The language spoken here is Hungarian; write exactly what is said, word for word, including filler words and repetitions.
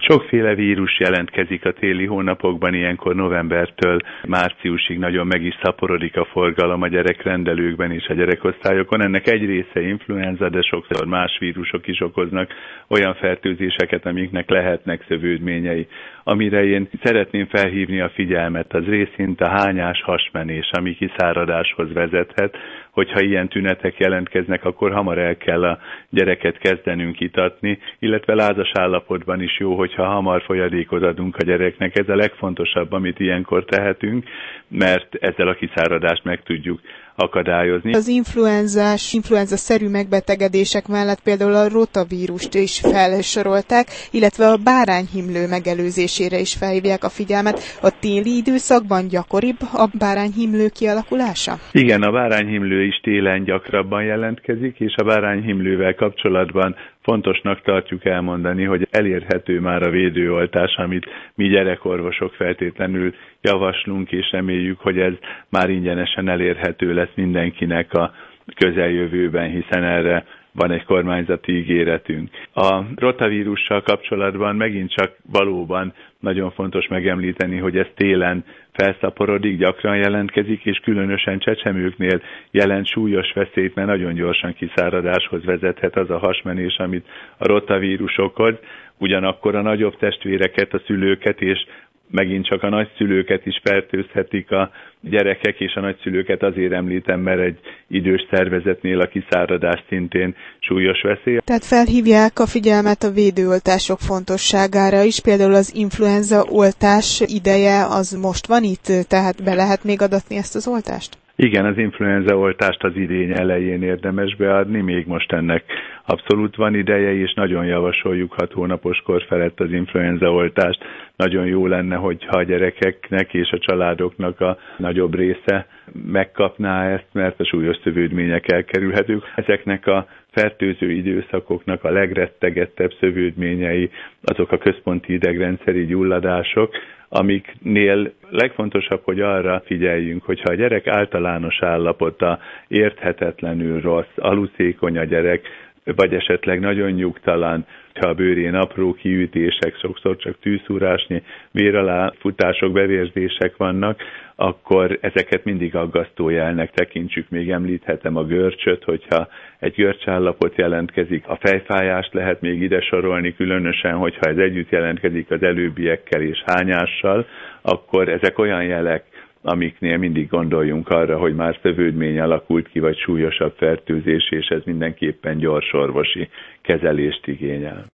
Sokféle vírus jelentkezik a téli hónapokban, ilyenkor novembertől márciusig nagyon meg is szaporodik a forgalom a gyerekrendelőkben és a gyerekosztályokon. Ennek egy része influenza, de sokszor más vírusok is okoznak olyan fertőzéseket, amiknek lehetnek szövődményei. Amire én szeretném felhívni a figyelmet, az részint a hányás, hasmenés, ami kiszáradáshoz vezethet. Hogyha ilyen tünetek jelentkeznek, akkor hamar el kell a gyereket kezdenünk itatni, illetve lázas állapotban is jó, hogyha hamar folyadékot adunk a gyereknek. Ez a legfontosabb, amit ilyenkor tehetünk, mert ezzel a kiszáradást meg tudjuk akadályozni. Az influenzás, influenza-szerű megbetegedések mellett például a rotavírust is felsorolták, illetve a bárányhimlő megelőzésére is felhívják a figyelmet. A téli időszakban gyakoribb a bárányhimlő kialakulása? Igen, a bárányhimlő is télen gyakrabban jelentkezik, és a bárányhimlővel kapcsolatban fontosnak tartjuk elmondani, hogy elérhető már a védőoltás, amit mi gyerekorvosok feltétlenül javaslunk, és reméljük, hogy ez már ingyenesen elérhető lesz mindenkinek a közeljövőben, hiszen erre van egy kormányzati ígéretünk. A rotavírussal kapcsolatban megint csak valóban nagyon fontos megemlíteni, hogy ez télen felszaporodik, gyakran jelentkezik, és különösen csecsemőknél jelent súlyos veszélyt, mert nagyon gyorsan kiszáradáshoz vezethet az a hasmenés, amit a rotavírus okoz. Ugyanakkor a nagyobb testvéreket, a szülőket és megint csak a nagyszülőket is fertőzhetik a gyerekek, és a nagyszülőket azért említem, mert egy idős szervezetnél a kiszáradás szintén súlyos veszély. Tehát felhívják a figyelmet a védőoltások fontosságára is, például az influenza oltás ideje az most van itt, tehát be lehet még adatni ezt az oltást? Igen, az influenza oltást az idény elején érdemes beadni, még most ennek abszolút van ideje, és nagyon javasoljuk hat hónapos kor felett az influenza oltást. Nagyon jó lenne, hogyha a gyerekeknek és a családoknak a nagyobb része megkapná ezt, mert a súlyos szövődmények elkerülhetők. Ezeknek a fertőző időszakoknak a legrettegettebb szövődményei azok a központi idegrendszeri gyulladások, amiknél legfontosabb, hogy arra figyeljünk, hogyha a gyerek általános állapota érthetetlenül rossz, aluszékony a gyerek, vagy esetleg nagyon nyugtalan, ha a bőrén apró kiütések, sokszor csak tűszúrásnyi véraláfutások, bevérzések vannak, akkor ezeket mindig aggasztó jelnek tekintsük. Még említhetem a görcsöt, hogyha egy görcsállapot jelentkezik, a fejfájást lehet még ide sorolni, különösen, hogyha ez együtt jelentkezik az előbbiekkel és hányással, akkor ezek olyan jelek, amiknél mindig gondoljunk arra, hogy már szövődmény alakult ki, vagy súlyosabb fertőzés, és ez mindenképpen gyors orvosi kezelést igényel.